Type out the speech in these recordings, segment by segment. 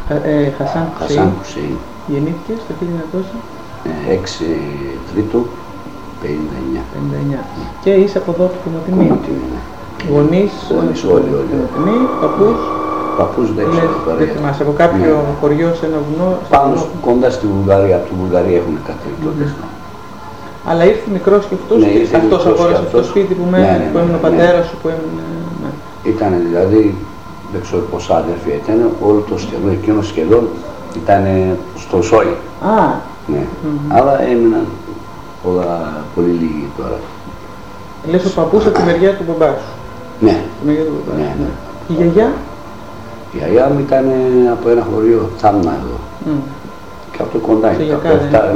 Χασάν Χουσέιν. Γεννήθηκε στο 1906 Τρίτου 59. Και είσαι από εδώ του Κομοτηνή. Γονείς όλοι. Παππούς δεν ξέρω τώρα. Δεν θυμάσαι, από κάποιο χωριό σε ένα βουνό. Πάνω κοντά στη Βουλγαρία, από τη Βουλγαρία έχουν κατέβει τότε. Αλλά ήρθε μικρός και αυτός αγόρασε αυτό το σπίτι που έμεινε ο πατέρας σου, που έμεινε. Ήταν δηλαδή, δεν ξέρω πόσα αδερφία ήταν, όλο το σχεδόν, εκείνο σχεδόν ήταν στο Σόι. Ναι. Αλλά έμειναν πολύ λίγοι τώρα. Λες ο παππούς από τη μεριά του μπαμπά σου. Ναι. Ναι. Η γιαγιά? Η γιαγιά μου ήταν από ένα χωριό Θάμνα εδώ. Και από το κοντά είναι, από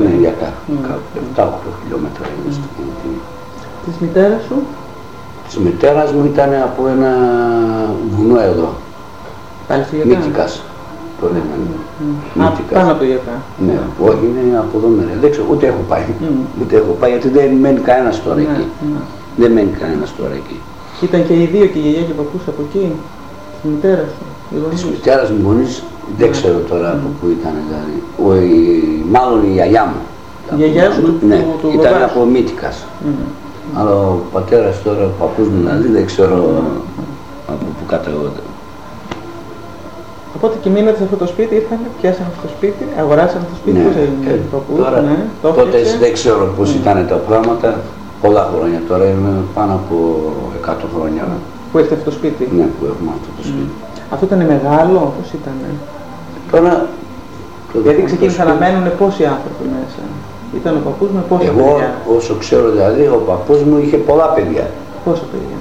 7-8 χιλιόμετρα είναι στο Κομοτηνή. Της μητέρας σου? Της μητέρας μου ήταν από ένα βουνό εδώ. Πάλι στη Γιακά? Μύτικας. Το λέμε. Πάνω από το Γιακά. Ναι, όχι, είναι από εδώ μέρα. Δεν ξέρω, ούτε έχω πάει. Ούτε έχω πάει, γιατί δεν μένει κανένας τώρα εκεί. Δεν μένει κανένας τώρα εκεί. Ήταν και οι δύο, και η γιαγιά και ο παππούς από εκεί, τη μητέρα σου? Της μητέρας μου γονείς, δεν ξέρω τώρα από πού ήταν δηλαδή. Μάλλον η γιαγιά μου. Η γιαγιά σου του ήταν από Μύτικας. Αλλά ο πατέρας τώρα, ο παππούς μου δηλαδή, δεν ξέρω από πού καταγόταν. Οπότε και μείνατε σε αυτό το σπίτι, πιάσανε αυτό το σπίτι, αγοράσανε αυτό το σπίτι, πώς έγινε ο παππούς? Τότε δεν ξέρω πώς ήταν τα πράγματα, πολλά χρόνια, τώρα είναι πάνω από 100 χρόνια. Που έχετε αυτό το σπίτι? Ναι, που έχουμε αυτό το σπίτι. Αυτό ήταν μεγάλο, πώς ήταν? Τώρα... Γιατί ξεκίνησαν να μένουν πόσοι άνθρωποι μέσα? Ήταν ο παππούς με πόσα παιδιά? Εγώ όσο ξέρω δηλαδή, ο παππούς μου είχε πολλά παιδιά. Πόσα παιδιά?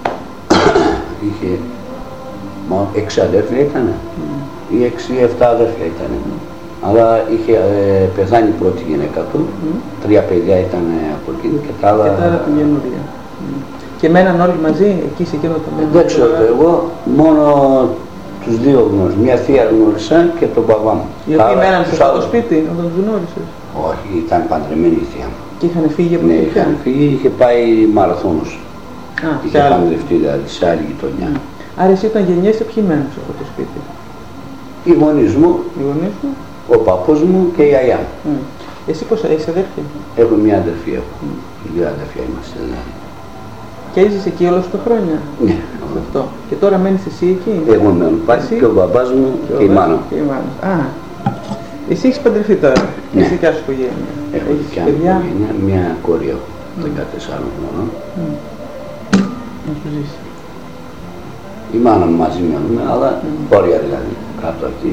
Είχε 6 αδέρφια ήτανε, ή 6-7 αδέρφια ήτανε. Αλλά είχε πεθάνει η πρώτη γυναίκα του, 3 παιδιά ήταν από εκείνη και τα άλλα... Και τα άλλα την καινούρια. Και μέναν όλοι μαζί εκεί σε εκείνο το μέλλον? Δεν ξέρω εγώ, μόνο τους δύο γνώρισα. Μια θεία γνώρισα και τον παπά μου. Οι οποίοι μέναν σε αυτό το σπίτι όταν τους γνώρισες? Όχι, ήταν παντρεμένη η θεία μου. Και είχαν φύγει από εκεί? Ναι, είχαν φύγει, είχε πάει μαραθώνους. Είχε παντρευτεί δηλαδή σε άλλη γειτονιά. Άρα εσύ όταν γεννιέσαι, ποιοι μένουν σε αυτό το σπίτι? Οι γονείς μου, ο παππούς μου και η γιαγιά μου. Εσύ πόσα είσαι αδέρφια? Έχω μια αδερφία. Δύο αδερφιά είμαστε δηλαδή. Και έζησες εκεί όλα αυτά τα χρόνια? Ναι. Αυτό. Και τώρα μένεις εσύ εκεί? Εγώ μένω πάλι και ο μπαμπάς μου και η μάνα μου. Εσύ έχεις παντρευτεί τώρα? Ναι. Εσύ δικιά σου οικογένεια? Έχω δικιά μου οικογένεια, μια κόρη έχω, 14 χρονών. Να σου ζήσει. Η μάνα μου μαζί μένουμε, αλλά κόρια δηλαδή. Κάτω αυτή,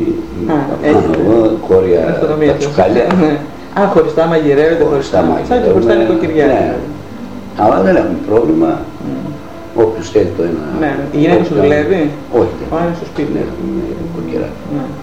κόρια, τα τσουκάλια. Χωριστά μαγειρεύεται, χωριστά μαγειρεύεται. Σαν και χωριστά νοικοκυριά. Αλλά δεν έχουμε πρόβλημα. Όποιος θέλει το ένα... Ναι, η γυναίκα σου δουλεύει? Όχι, δεν. Πάνε στο σπίτι. Ναι, είναι νοικοκυράκι.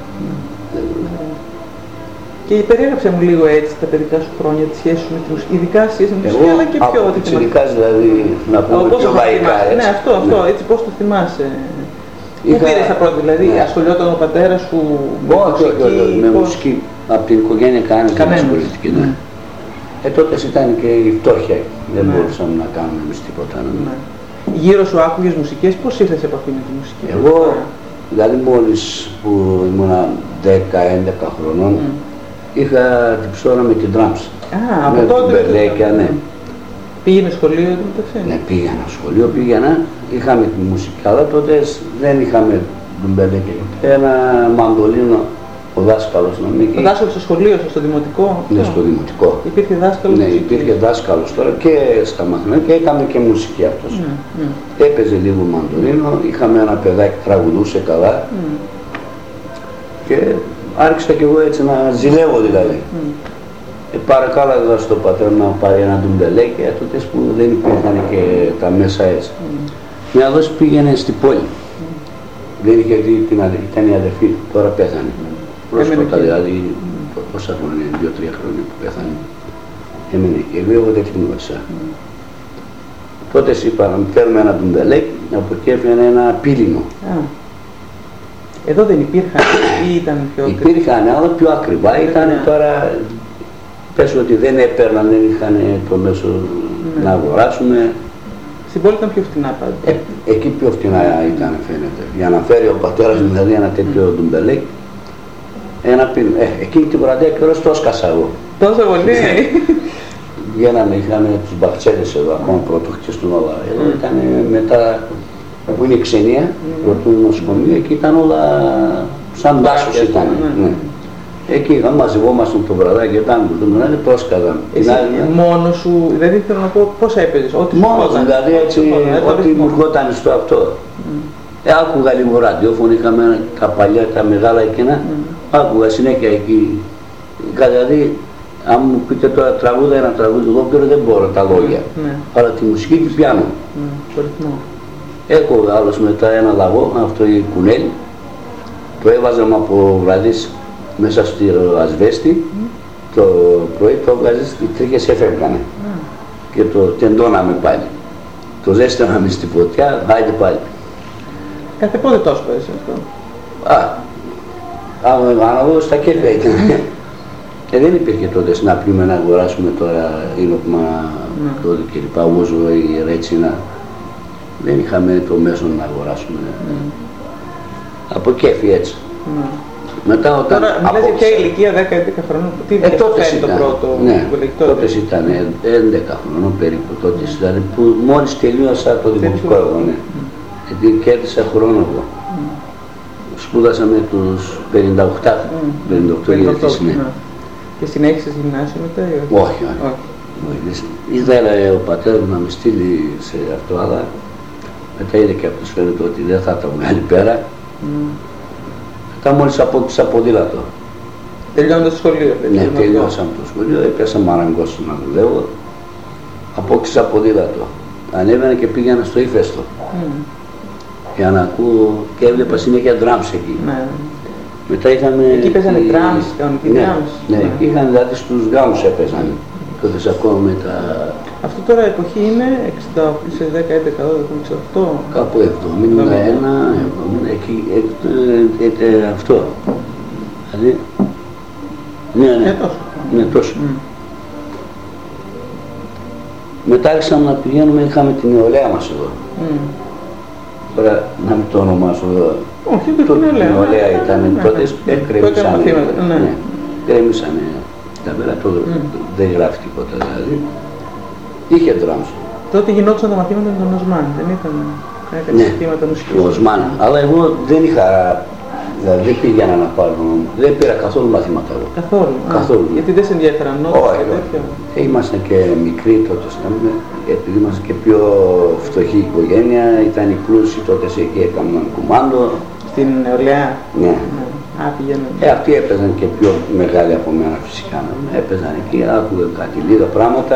Και περιέγραψε μου λίγο έτσι τα παιδικά σου χρόνια, τη σχέση σου με τη μουσική, ειδικά σχέση με τη μουσική, αλλά και πιο... Από πιτσιρικάς δηλαδή, να πούμε πιο λαϊκά, έτσι. Ναι, αυτό, έτσι πώς το θυμάσαι? Πού πήρες τα πρώτα, δηλαδή, ασχολιόταν ο πατέρας σου με μουσική? Με μουσική, από την οικογένεια κανένας δεν ασχολήθηκε, ναι. Τότε ήταν και η φτώχεια, δεν μπορούσαμε να κάνουμε εμείς τίποτα. Γύρω σου άκουγες μουσικές, πώς ήρθες σε επαφή με τη μουσική? Εγώ, δηλαδή μόλις που ήμουνα 10-11 χρονών, είχα την ψώρα με την drums. Από τότε? Με μπερλέκια, ναι. Πήγαινε σχολείο εδώ μεταξύ? Ναι, πήγαινα σχολείο, είχαμε τη μουσική, αλλά τότε δεν είχαμε τον μπερλέκια. Ένα μαντολίνο, ο δάσκαλος να μην... Ο δάσκαλος στο σχολείο, στο δημοτικό? Ναι, στο δημοτικό. Υπήρχε δάσκαλος? Ναι, υπήρχε δάσκαλος τώρα και στα μαθήματα και έκαμε και μουσική αυτός. Έπαιζε λίγο μαντολίνο, είχαμε ένα παιδάκι που τραγουδούσε καλά και άρχισα κι εγώ έτσι να ζηλεύω δηλαδή. Παρακάλαγα στον πατέρα να πάρει ένα ντουμπελέκι, τότε που δεν υπήρχαν και τα μέσα έτσι. Μια δόση πήγαινε στην πόλη. Δεν είχε δει ήταν η αδερφή του, τώρα πέθανε. Πρόσφατα δηλαδή, πόσα χρόνια, 2-3 χρόνια που πέθανε. Έμεινε και εγώ δεν την γνώρισα. Τότε είπα να φέρουμε ένα ντουμπελέκι, από εκεί έφυγε ένα πύλινο. Εδώ δεν υπήρχαν ή ήταν πιο ακριβά? Υπήρχαν, αλλά πιο ακριβά ήταν τώρα. Πες ότι δεν έπαιρναν, δεν είχαν το μέσο να αγοράσουμε. Στην πόλη ήταν πιο φτηνά πάντα? Εκεί πιο φτηνά ήταν φαίνεται. Για να φέρει ο πατέρας μου δηλαδή ένα τέτοιο ντουμπελέκι, Εκείνη την βραδιά καιρός το έσκασα εγώ. Τόσο πολύ. Βγαίναμε, είχαμε τους μπαχτσέδες εδώ, ακόμα πρώτο χτιστούν όλα. Εδώ ήταν μετά που είναι η ξενία, πρωτού νοσοκομείο, εκεί ήταν όλα σαν δάσος ήταν. Εκεί μαζευόμασταν το βραδάκι, όταν το έσκαζαν. Εσύ μόνος σου, δηλαδή θέλω να πω πώς έπαιζες, ό,τι σου μόνος, δηλαδή έτσι, ό,τι μου ερχόταν στο αυτό. Άκουγα λίγο ραδιόφωνο, είχαμε τα παλιά, τα μεγάλα εκείνα, άκουγα συνέχεια εκεί. Δηλαδή, αν μου πείτε τώρα τραγούδα ένα τραγούδι ολόκληρο δεν μπορώ τα λόγια, αλλά τη μουσική την πιάνω. Έχω άλλος μετά ένα λαγό, αυτό η κουνέλη, το έβαζαμε από βραδείς μέσα στη ασβέστη, το πρωί το έβγαζες, οι τρίχες έφευγανε και το τεντώναμε πάλι. Το ζέσταναμε στη φωτιά, άιντε πάλι. Κάθε πότε το έσπαζες αυτό? Αναλόγω στα κέφια ήταν. Δεν υπήρχε τότε να πούμε να αγοράσουμε τώρα ήλοπμα τότε κλπ. Ούζο ή ρέτσινα. Δεν είχαμε το μέσο να αγοράσουμε. Από κέφι έτσι. Μετά όταν... Τώρα μιλάς για ποια ηλικία, 10-11 χρόνων, τι τότε το πρώτο τότε ήταν 11 χρόνων περίπου τότε, δηλαδή που μόλις τελείωσα το δημοτικό εγώ, γιατί κέρδισα χρόνο εγώ. Σπούδασα με τους 58 γεννητές, Και συνέχισες γυμνάσιο μετά ή όχι? Όχι. Ήθελε ο πατέρας μου να με στείλει σε αυτό, αλλά μετά είδε και αυτός φαίνεται ότι δεν θα τα βγάλει πέρα. Μετά μόλις απόκτησα ποδήλατο. Τελειώνοντας το σχολείο? Ναι, τελειώσαμε το σχολείο, έπιασα μαραγκός να δουλεύω. Απόκτησα ποδήλατο. Ανέβαινα και πήγαινα στο Ηφαίστο. Για να ακούω και έβλεπα συνέχεια drums εκεί. Μετά είχαμε... Εκεί παίζανε drums, κανονική drums. Ναι, εκεί είχαν δηλαδή στους γάμους έπαιζαν. Τότε ακόμα με τα... Αυτό τώρα εποχή είναι 60, 10, 11, 12, 68. Κάπου 71, 70, εκεί, αυτό. Δηλαδή... Ναι, τόσο. Μετά άρχισαμε να πηγαίνουμε, είχαμε την νεολαία μας εδώ. Τώρα να μην το ονομάσω εδώ. Όχι, το νεολαία ήταν τότε, κρέμισανε. Κρέμισανε τα μέρα, δεν γράφει τίποτα δηλαδή. Είχε drums. Τότε γινόντουσαν τα μαθήματα με τον Οσμάν, δεν ήταν κάποια μαθήματα μουσικής? Οσμάν, αλλά εγώ δεν είχα, δηλαδή δεν πήγαινα να πάρω, δεν πήρα καθόλου μαθήματα εγώ. Καθόλου? Γιατί δεν σε ενδιαφέραν νότες και τέτοια? Ήμασταν και μικροί τότε, επειδή ήμασταν και πιο φτωχή οικογένεια, ήταν οι πλούσιοι τότε εκεί έκαναν κουμάντο. Στην νεολαία? Ναι. Πηγαίνουν. Αυτοί έπαιζαν και πιο μεγάλοι από μένα φυσικά. Έπαιζαν εκεί, άκουγαν κάτι λίγα πράγματα.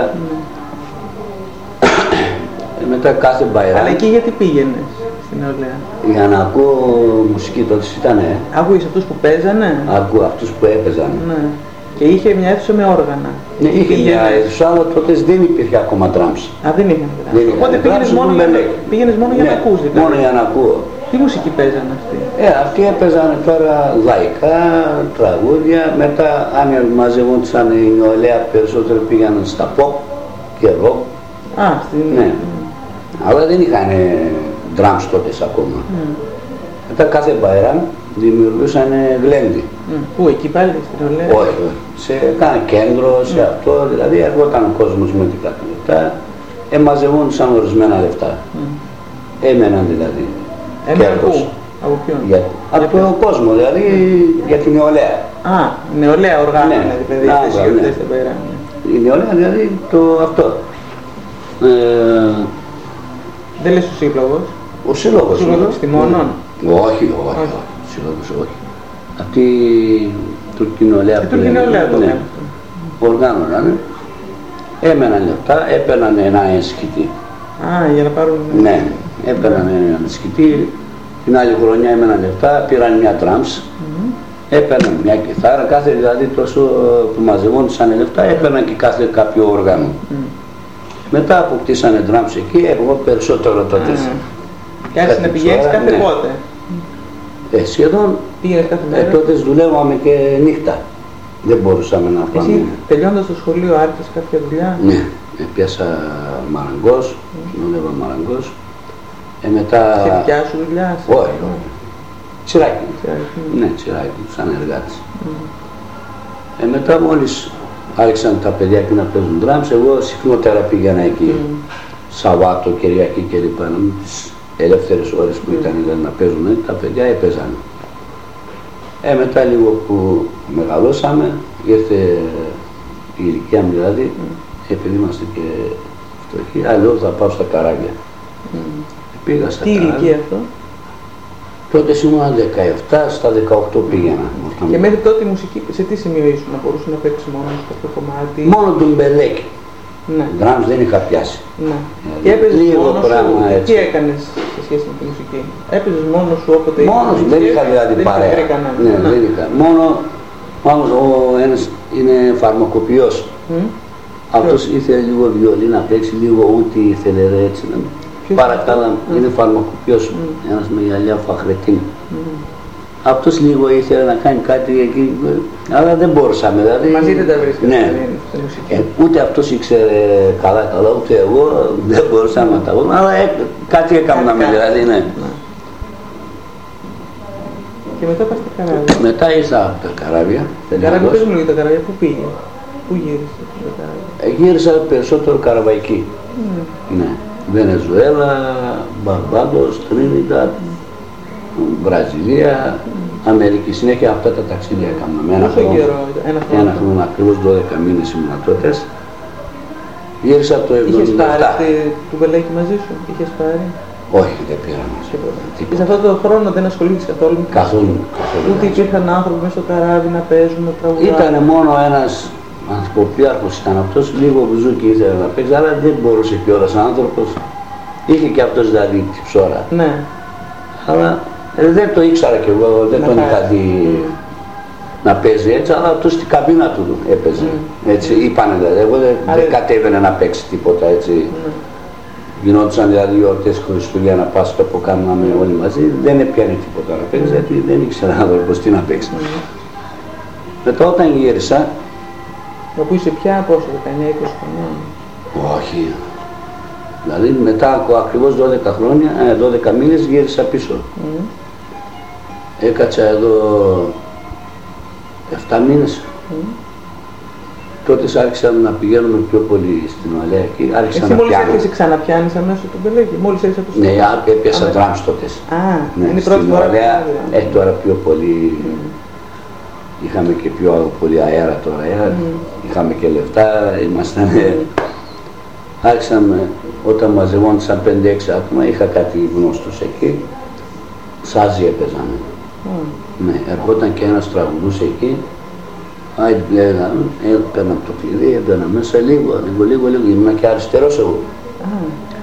Μετά κάθε μπαϊράν. Αλλά εκεί γιατί πήγαινες στην νεολαία? Για να ακούω μουσική τότε ήτανε. Άκουγες αυτούς που παίζανε? Άκουγα αυτούς που έπαιζαν. Ναι. Και είχε μια αίθουσα με όργανα. Ναι, είχε μια αίθουσα, αλλά τότε δεν υπήρχε ακόμα drums. Δεν είχαν drums. Οπότε πήγαινες μόνο για να ακούς? Μόνο για να ακούω. Τι μουσική παίζανε αυτοί? Αυτοί έπαιζαν τώρα λαϊκά, τραγούδια, μετά αν μαζευόντουσαν η νεολαία περισσότερο πήγαιναν στα pop και rock. Ναι. Αλλά δεν είχαν drums τότε ακόμα. Μετά κάθε μπαϊράν δημιουργούσαν γλέντι. Πού, εκεί πάλι στην νεολαία? Όχι, σε κάνα κέντρο, σε αυτό, δηλαδή έρχονταν ο κόσμος με την κάτι λεπτά, μαζευόντουσαν ορισμένα λεφτά. Έμεναν δηλαδή. Πού? Από ποιον? Από τον κόσμο, δηλαδή για την νεολαία. Νεολαία οργάνωνα, δηλαδή αυτές τα μπαϊράν. Η νεολαία δηλαδή αυτό. Δεν λες ο σύλλογος? Ο σύλλογος. Ο σύλλογος τιμώνων? Όχι. Σύλλογος όχι. Αυτή η τουρκική νεολαία που λένε. Οργάνωναν. Έμεναν λεπτά, έπαιρναν ένα ενσκητή. Για να πάρουν... Ναι, έπαιρναν ένα ενσκητή. Την άλλη χρονιά έμεναν λεπτά, πήραν μια drums. Έπαιρναν μια κιθάρα, κάθε δηλαδή τόσο που μαζευόντουσαν λεφτά, έπαιρναν και κάθε κάποιο όργανο. Μετά αποκτήσανε drums εκεί, εγώ περισσότερο τότε. Και άρχισε να πηγαίνεις κάθε πότε? Σχεδόν. Πήγαινες κάθε μέρα? Τότε δουλεύαμε και νύχτα. Δεν μπορούσαμε να πάμε. Εσύ τελειώντας το σχολείο άρχισες κάποια δουλειά? Ναι, πιάσα μαραγκός, δούλευα μαραγκός. Μετά... Σε δικιά σου δουλειά? Όχι. Τσιράκι. Ναι, τσιράκι, σαν εργάτης. Μετά μόλις άρχισαν τα παιδιά εκεί να παίζουν drums, εγώ συχνότερα πήγαινα εκεί. Σαββάτο, Κυριακή κλπ. Τις ελεύθερες ώρες που ήταν δηλαδή, να παίζουν, τα παιδιά έπαιζαν. Μετά λίγο που μεγαλώσαμε, ήρθε η ηλικία μου δηλαδή, επειδή είμαστε και φτωχοί, λέω θα πάω στα καράβια. Πήγα στα καράβια. Τι ηλικία αυτό? Τότε ήμουν 17, στα 18 πήγαινα. Και μέχρι τότε η μουσική, σε τι σημείο ήσουν, να μπορούσε να παίξει μόνο στο αυτό το κομμάτι? Μόνο τον μπελέκι. Ναι. Drums δεν είχα πιάσει. Ναι. Και έπαιζες μόνος σου, έτσι. τι έκανες σε σχέση με τη μουσική? Έπαιζες μόνος σου όποτε μόνος, δεν είχα δηλαδή παρέα. Ναι, δεν είχα. Μόνο ο ένας είναι φαρμακοποιός. Αυτός ήθελε λίγο βιολί να παίξει, λίγο ούτι ήθελε έτσι. Παρακάλα, είναι φαρμακοποιός, ένας με γυαλιά Φαχρετίν. Αυτός λίγο ήθελε να κάνει κάτι εκεί, αλλά δεν μπορούσαμε. Δηλαδή, μαζί δεν τα βρίσκεται στη μουσική. Ούτε αυτός ήξερε καλά, ούτε εγώ δεν μπορούσαμε να τα βρούμε, αλλά κάτι έκαναμε δηλαδή, ναι. Και μετά πας στα καράβια. Μετά ήρθα από τα καράβια. Τα καράβια, πες μου λίγο τα καράβια, πού πήγε, πού γύρισες τα καράβια? Γύρισα περισσότερο Καραβαϊκή. Ναι. Βενεζουέλα, Μπαρμπάντος, Τρίνινταντ, Βραζιλία, Αμερική. Συνέχεια αυτά τα ταξίδια έκανα. Ένα χρόνο ακριβώς 12 μήνες ήμουν τότε. Γύρισα από το 1977. Είχες πάρει του μπελέκι μαζί σου, είχες πάρει? Όχι, δεν πήρα μαζί. Και σε αυτόν τον χρόνο δεν ασχολήθηκες καθόλου? Καθόλου. Ούτε υπήρχαν άνθρωποι μέσα στο καράβι να παίζουν, να τραγουδάνε? Ήταν μόνο ένας ανθρωπιάρχος ήταν αυτός, λίγο μπουζούκι ήθελε να παίξει, αλλά δεν μπορούσε κιόλας άνθρωπος. Είχε και αυτός δηλαδή τη ψώρα. Ναι. Αλλά δεν το ήξερα κι εγώ, δεν τον είχα δει να παίζει έτσι, αλλά αυτός στην καμπίνα του έπαιζε. Έτσι είπανε δηλαδή, εγώ δεν κατέβαινε να παίξει τίποτα έτσι. Γινόντουσαν δηλαδή γιορτές Χριστούγεννα, Πάσχα που κάναμε όλοι μαζί, δεν έπιανε τίποτα να παίξει, γιατί δεν ήξερα άνθρωπος τι να παίξει. Μετά όταν γύρισα, όπου είσαι πια πόσο, 19-20 χρόνια? Όχι. Δηλαδή μετά από ακριβώς 12 χρόνια, 12 μήνες γύρισα πίσω. Έκατσα εδώ 7 μήνες. Τότε άρχισα να πηγαίνουμε πιο πολύ στην Ουαλέα και άρχισα να πιάνω. Εσύ μόλις έρχεσαι ξαναπιάνεις αμέσως τον μπελέκι, μόλις έρχεσαι από το Ναι, έπιασα drums τότε. Είναι η πρώτη φορά. Τώρα πιο πολύ. Είχαμε και πιο πολύ αέρα τώρα, είχαμε και λεφτά, ήμασταν... Άρχισαμε, όταν μαζευόντουσαν 5-6 άτομα, είχα κάτι γνώστους εκεί, σάζι έπαιζανε. Ναι, ερχόταν και ένας τραγουδούσε εκεί, έπαιρνα το κλειδί, έμπαινα μέσα λίγο, ήμουν και αριστερός εγώ.